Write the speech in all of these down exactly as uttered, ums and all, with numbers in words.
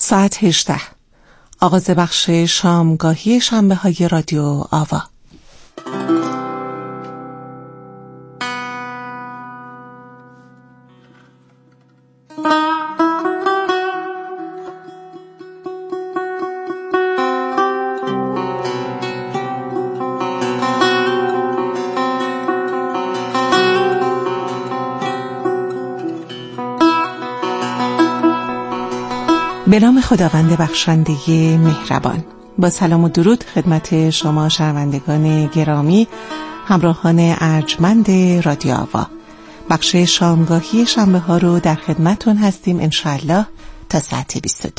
ساعت هجده. آغاز بخش شامگاهی شنبه های رادیو آوا. به نام خداوند بخشنده مهربان. با سلام و درود خدمت شما شنوندگان گرامی، همراهان ارجمند رادیو آوا. بخش شامگاهی شنبه ها رو در خدمتون هستیم انشالله تا ساعت بیست و دو.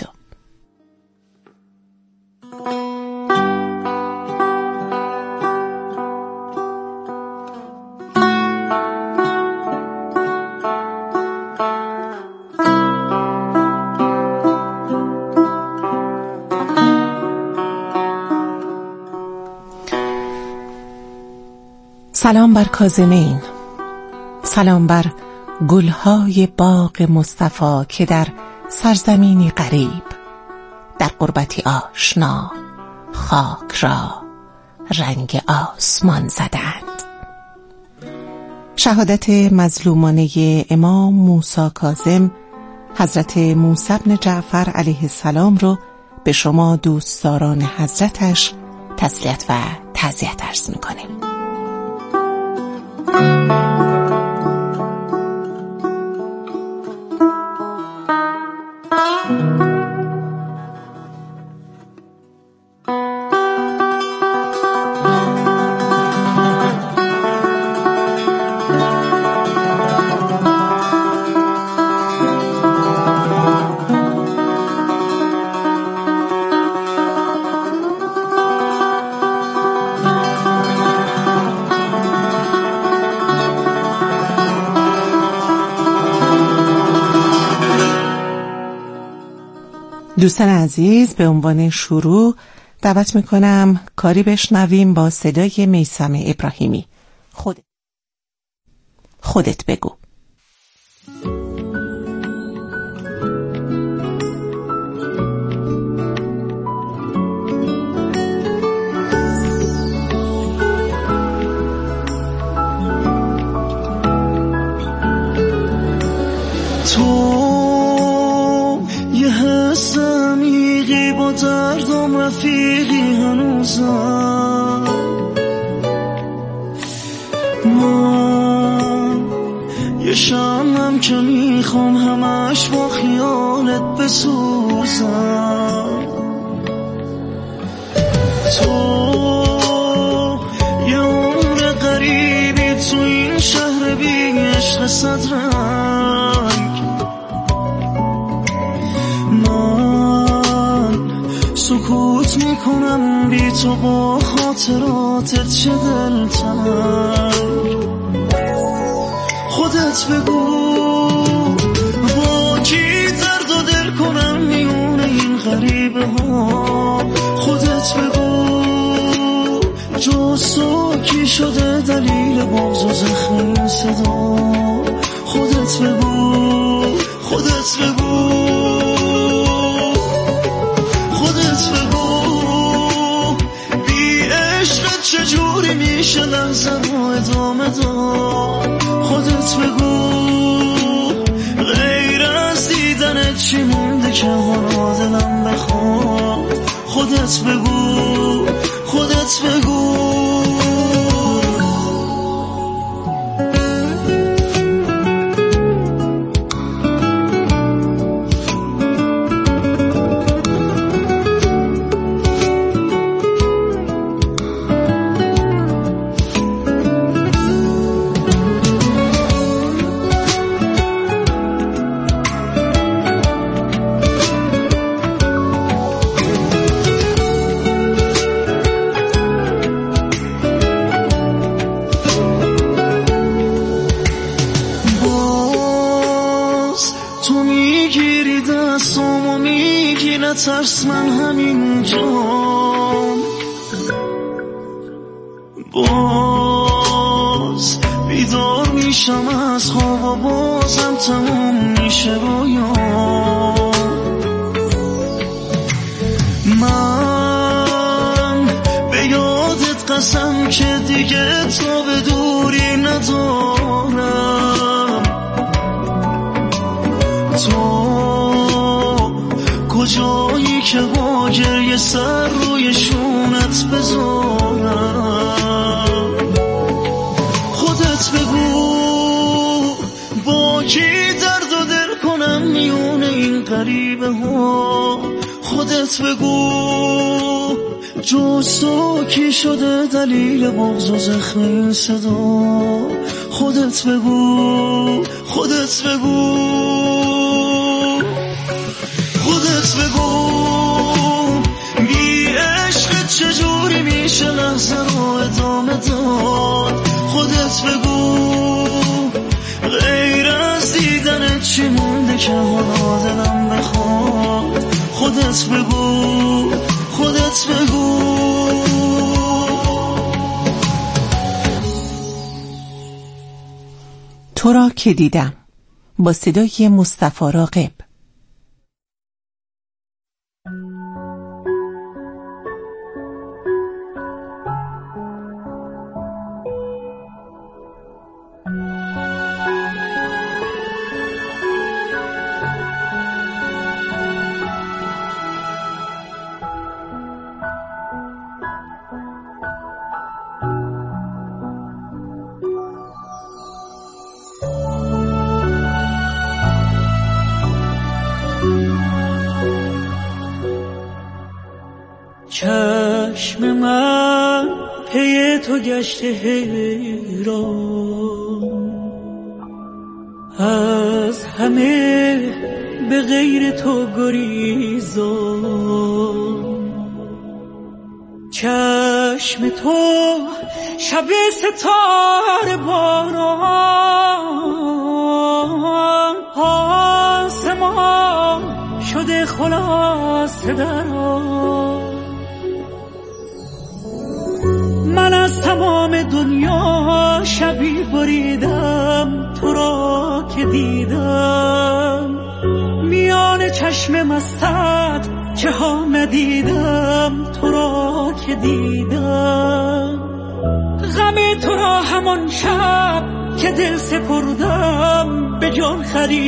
سلام بر کاظمین، سلام بر گلهای باغ مصطفی که در سرزمینی غریب در غربتی آشنا خاک را رنگ آسمان زدند. شهادت مظلومانه امام موسی کاظم حضرت موسی بن جعفر علیه السلام رو به شما دوستداران حضرتش تسلیت و تعزیت عرض می‌کنیم. دوستان عزیز، به عنوان شروع دعوت میکنم کاری بشنویم با صدای میثم ابراهیمی. خودت خودت بگو. دردم رفیقی هنوزم، من یه شمعم که میخوام همش با خیالت بسوزم. تو یه عمر غریبی تو این شهر بی عشق صد رنگ، سکوت میکنم بی تو با خاطراتت چه دلتنگ. خودت بگو با کی درد و دل کنم میونه این غریبه ها. خودت بگو جز تو کی شده دلیل بغض و زخم این صدا. خودت بگو خودت بگو چجوری میشه لحظه رو ادامه داد. خودت بگو غیر از دیدنت چی مونده که حالا دلم بخواد. خودت بگو خودت بگو. ترس من همینجا باز بیدار میشم از خواب و بازم تموم میشه رویا. دیگه تو به دوری ندارم. تو کجایی که با گریه سر روی شونت بذارم؟ خودت بگو با کی درد و دل کنم میونه این غریبه ها. خودت بگو جز تو کی شده دلیل بغض و زخم این صدا. خودت بگو خودت بگو خودت بگو بی عشق چجوری میشه لحظه رو ادامه داد. خودت بگو غیر از دیدن چی مونده که حالا دلم بخواد. خودت بگو خودت بگو. تو را که دیدم با صدای مصطفی راغب. چشم من پی تو گشته حیران، از همه به غیر تو گریزان. چشم تو شب ستاره باران، آسمان شده خلاصه در آن. من از تمام دنیا شبی بریدم تو را که دیدم، میان چشم مستت چه ها ندیدم تو را که دیدم. غم تو را همان شب که دل سپردم به جان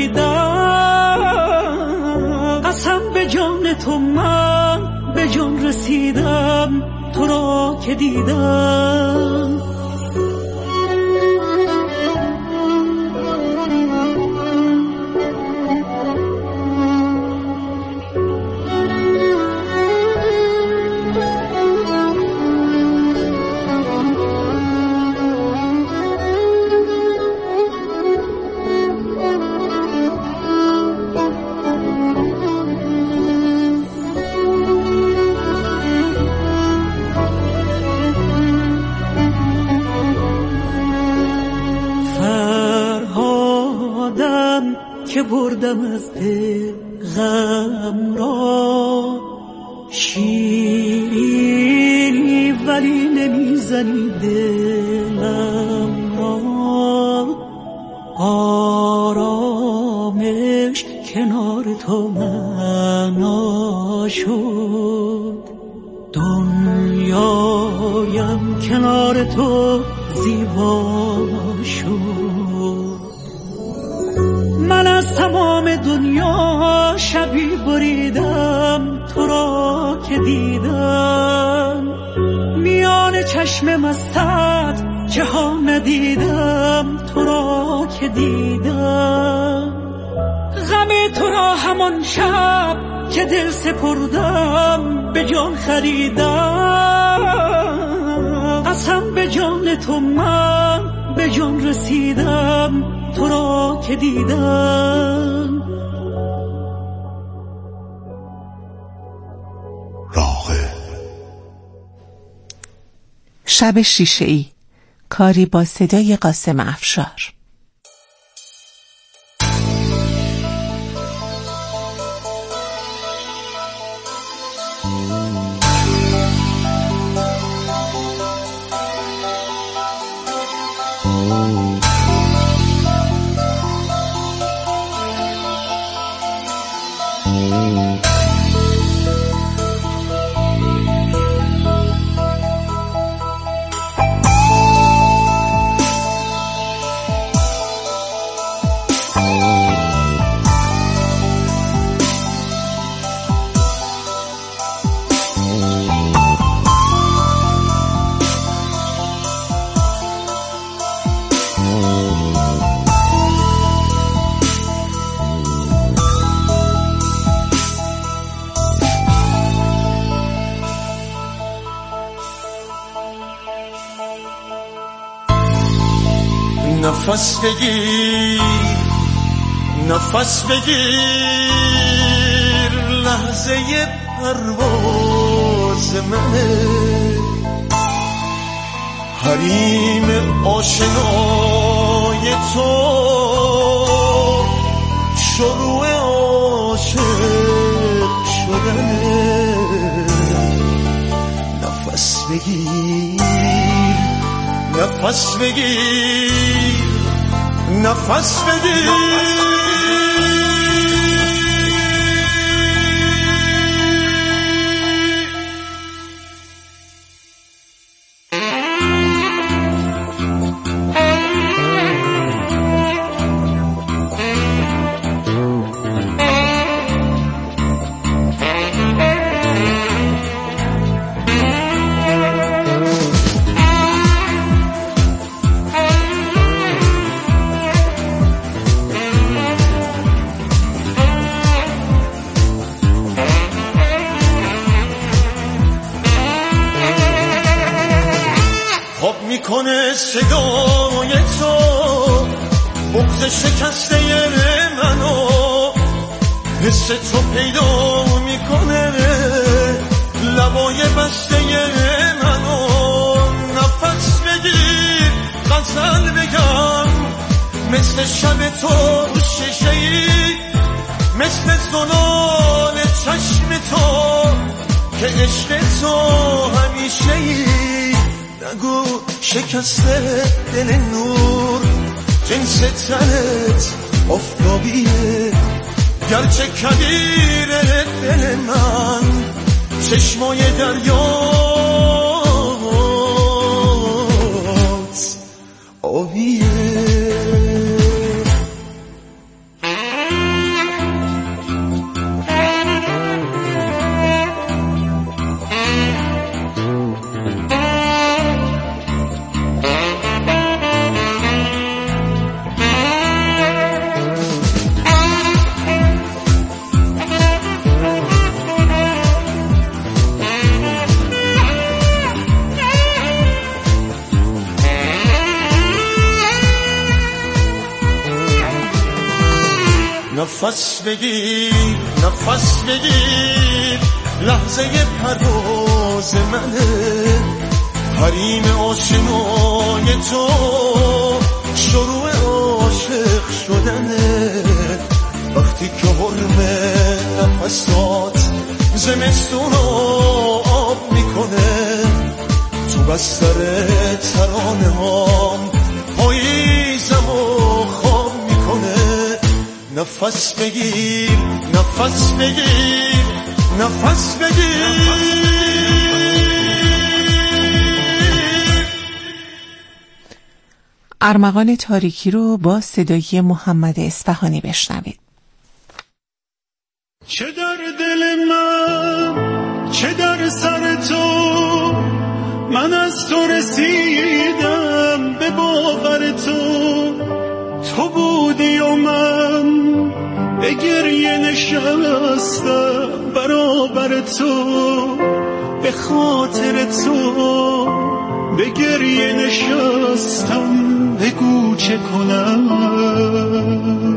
خریدم. قسم به جان تو من به جان رسیدم تو را که دیدم. که بردم از دل غم را، شیرینی ولی نمیزنی دلم را. آرامش کنار تو معنا شد، دنیایم کنار تو زیبا شد. من از تمام دنیا شبی بریدم تو را که دیدم، میان چشم مستت چه ها ندیدم تو را که دیدم. غم تو را همان شب که دل سپردم به جان خریدم. قسم به جان تو من به جان رسیدم تو را که دیدم. راغب. شب شیشه‌ای، کاری با صدای قاسم افشار. نفس بگیر نفس بگیر لحظه پرواز منه حریم آشنای تو شروع عاشق شدنه نفس بگیر نفس بگیر نفس بگیر میکنه صدای تو بغض شکسته منو حس تو پیدا میکنه لبای بسته منو نفس بگیر غزل بگم مثل شب تو شیشه‌ای مثل زلال چشم تو که عشق تو همیشه‌ای نگو شکسته دل نور جنس تنت آفتابیه گرچه کبیره دل من چشمای دریات آبیه نفس بگیر نفس بگیر لحظه پرواز منه حریم آشنای تو شروع عاشق شدنه وقتی که حرم نفسات زمستون آب میکنه تو بستر ترانه هام پاییزم و خواب میکنه نفس بگیر نفس بگیر نفس بگیر ارمغان تاریکی رو با صدای محمد اصفهانی بشنوید. چه در دل من چه در سر تو من از تو رسیدم به باور تو تو بودی و من به گریه نشستم برابر تو به خاطر تو به گریه نشستم بگو چه کنم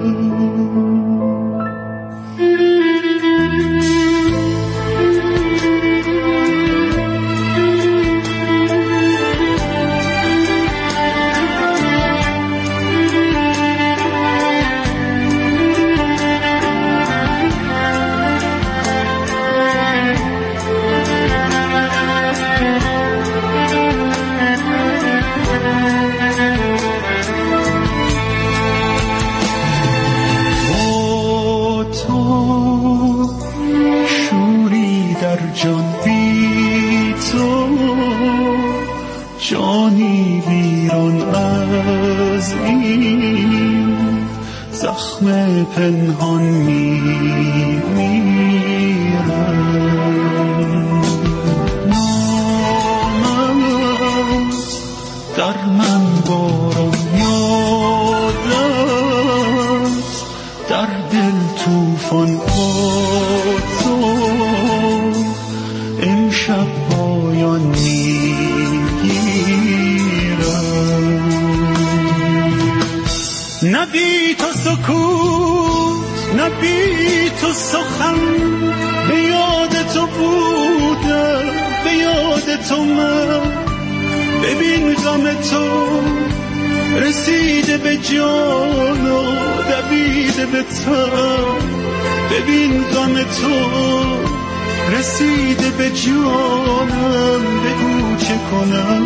تو سخن، به یاد تو بودم، به یاد تو من. ببین غم تو رسیده به جان و دویده به تن. ببین غم تو رسیده به جانم، بگو چه کنم.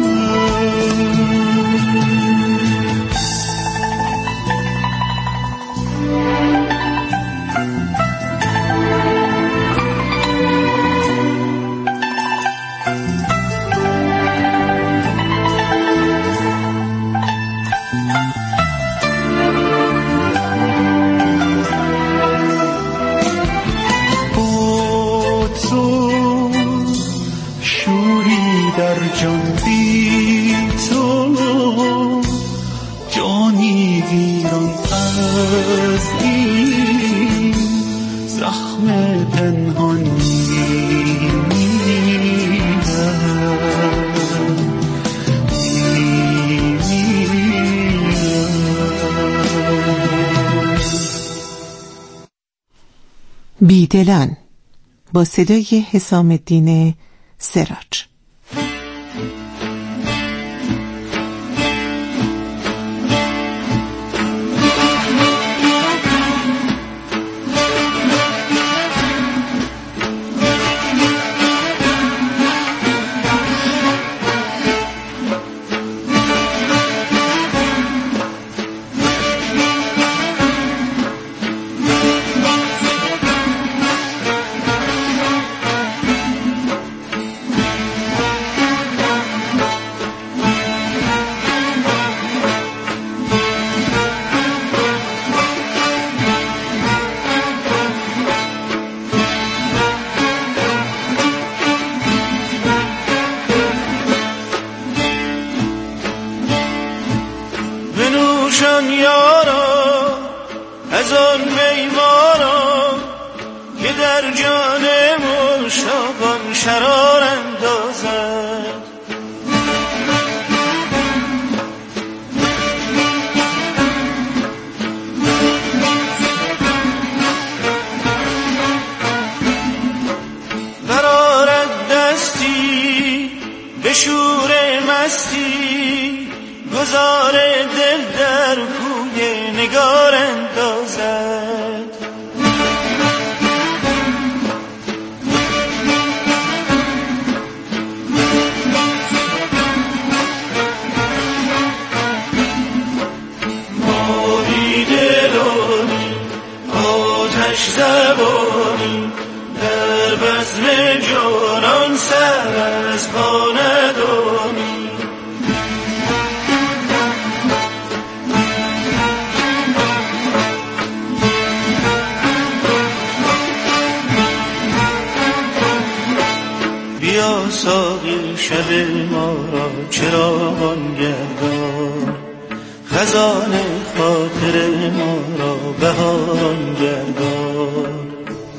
بیدلان با صدای حسام الدین سراج. بنوشن یارا از آن میمارا که در جان مشتاقان شرار اندازد. برآرد دستی به شور مستی، گذار دل در کوی نگار اندازد. ما بیدلانی آتش زبانی، در بزم جانان سر از پا ندانی. بیا ساقی شب ما را چراغان گردان، خزان خاطر ما را بهاران گردان.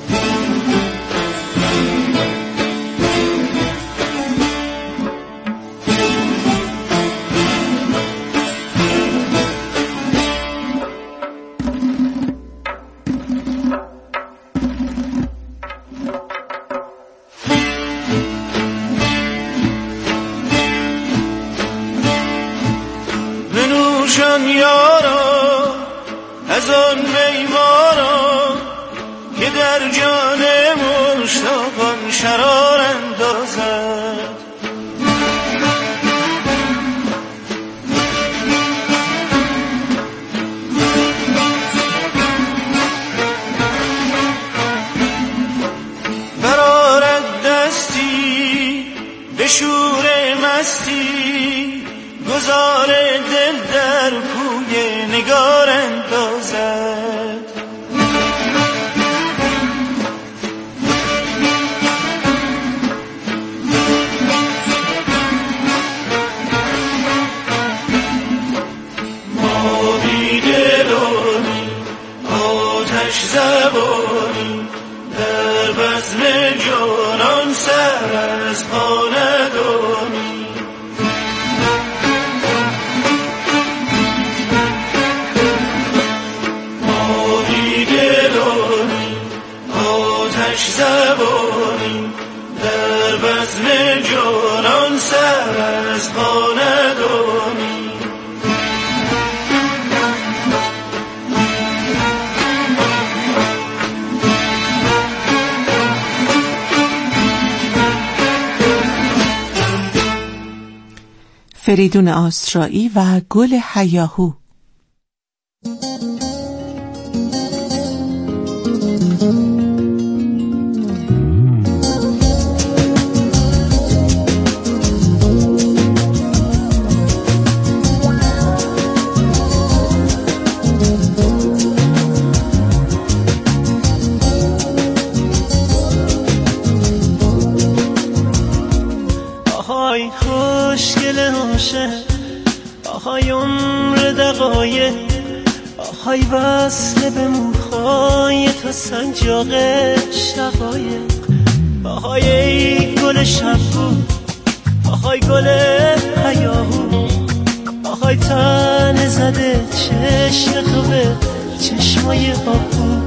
بنوشن یارا از آن میمارا که در جان مشتاقان شرار اندازد. برآرد دستی به شور مستی، گذار دل در کوی نگار اندازد. ما بیدلانی آتش زبانی، در بزم جانان سر از پا ندانی. در بزم جانان سر از پا ندانی. فریدون آسرایی و گل هیاهو. آهای خوشگل عاشق، آهای عمر دقایق، آهای وصل به موهای تو سنجاق شقایق، آهای ای گل شبگو، آهای گل هیاهو، آهای تن زده چشم تو به چشمای آبو.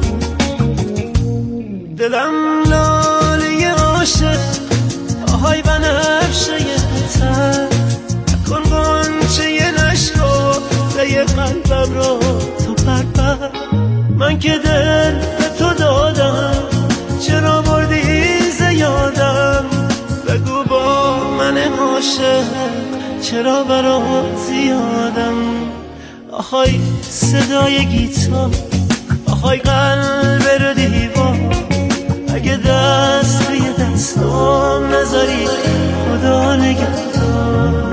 دلم لاله عاشق، آهای بنفشه تر، نکن غنچه ی نشکافته قلبم رو تو پرپر. من که دل به تو دادم، چرا بردی ز یادم؟ بگو با من عاشق چرا برات زیادم؟ آهای صدای گیتار، آهای قلب رو دیوار، اگه دست توی دستام نذاری خدا نگهدار،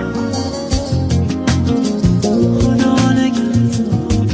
خدا نگهدار.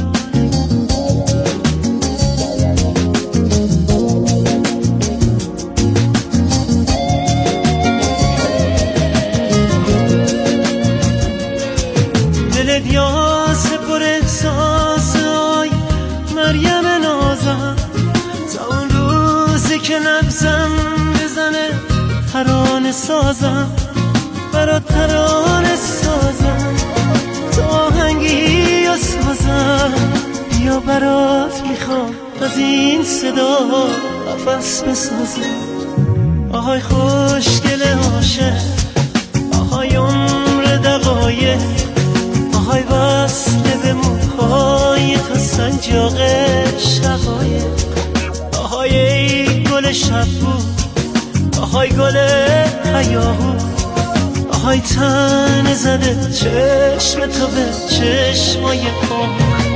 دلت یاس پر احساس، آی مریم نازم، تا اون روزی که نبزم بزنه ترانه سازم، برات ترانه سازم، تا آهنگی یا سازم، یا برات میخوام از این صدا قفس بسازم. آهای خوشگل عاشق، آهای عمر دقایق، آهای وصل به موهای تو سنجاق شقایق، آهای ای گل شبگو، آهای گل هیاهو، آهای تن زده چشم تو به چشمای پا.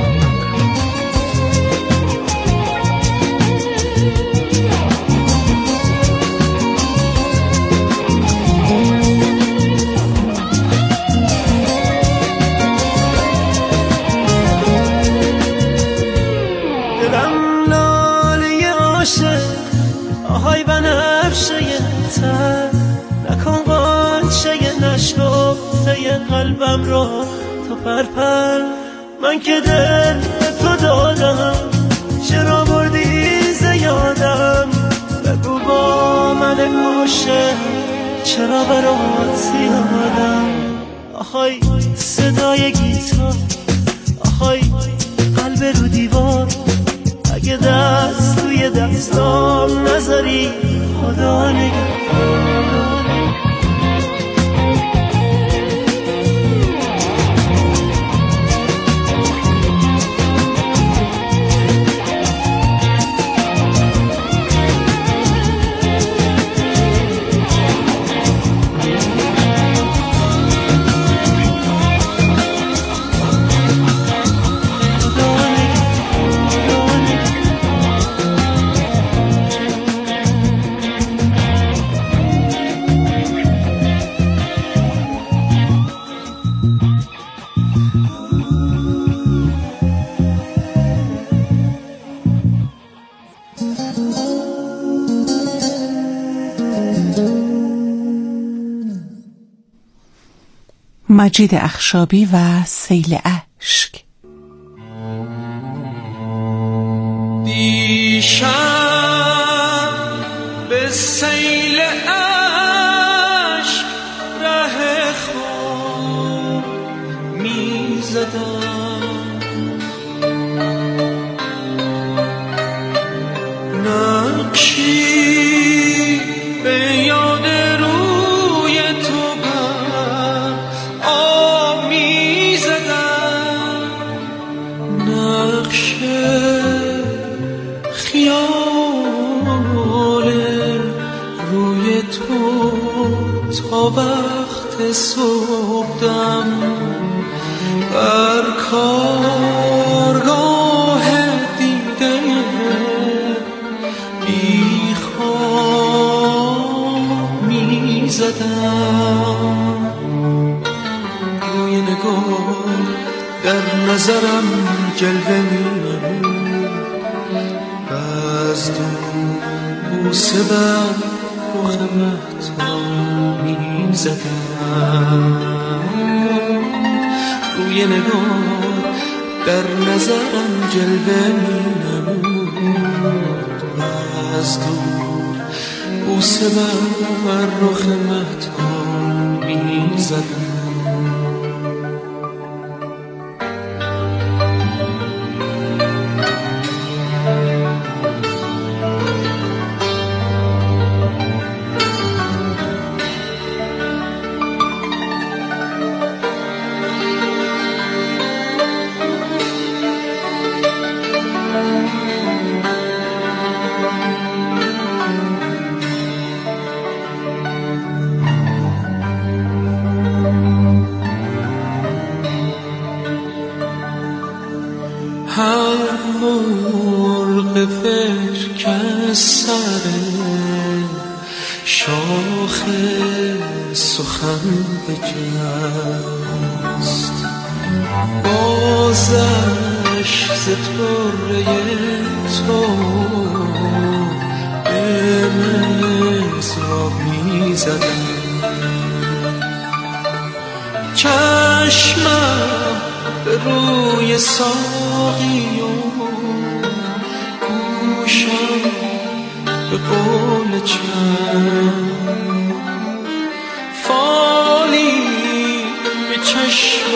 دلم لاله عاشق، آهای بنفشه تر، نکن غنچه ی نشکافته قلبم رو تو پرپر. من که دل به تو دادم، چرا بردی ز یادم؟ بگو با من عاشق چرا برات زیادم؟ آهای صدای گیتار، آهای قلب رو دیوار، اگه دست توی دستام نذاری خدا نگهدار. مجید اخشابی و سیل اشک. دیشب به سیل اشک ره خود می زدم، نقشی به یاد رو تو تا وقت صبحدم بر کارگاه دیده بی خواب می زدم. روی نگاه در نظرم جلوه می نمود و از دور بوسه بر رخ مهتاب می زدم. روی نگاه در نظرم جلوه می نمود و از دور بوسه بر رخ مهتاب می زدم. هر مرغ فکر که سر شاخ سخن بجست بازش ز طره تو به مضراب می زدم. چشمم به روی ساقی و گوشم به قول چند فالی به چشم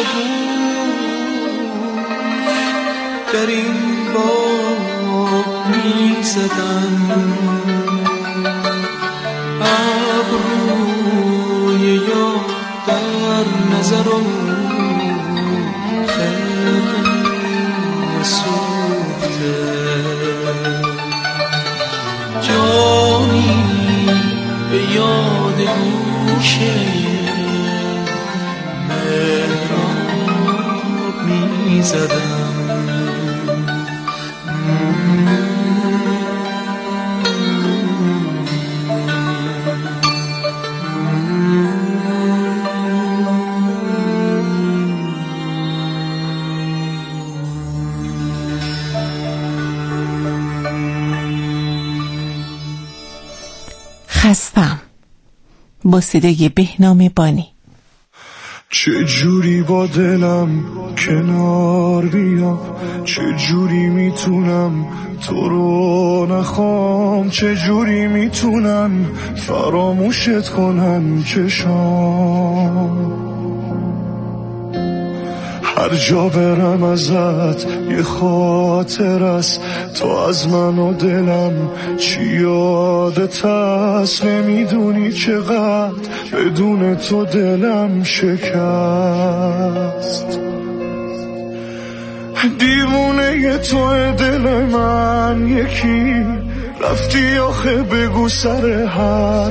گوش در این باب می زدم. ابروی یاد در نظرم سوخته جانی به یاد گوشه مهراب می زدم. خستم با صدای بهنام بانی. چه جوری با دلم کنار بیام، چه جوری میتونم تو رو نخوام، چه جوری میتونم فراموشت کنم چشام. هر جا برم ازت یه خاطر است، تو از من و دلم چی یادت هست. نمیدونی چقدر بدون تو دلم شکست. دیوونه ی تو دل من یکی، رفتی آخه بگو سر هر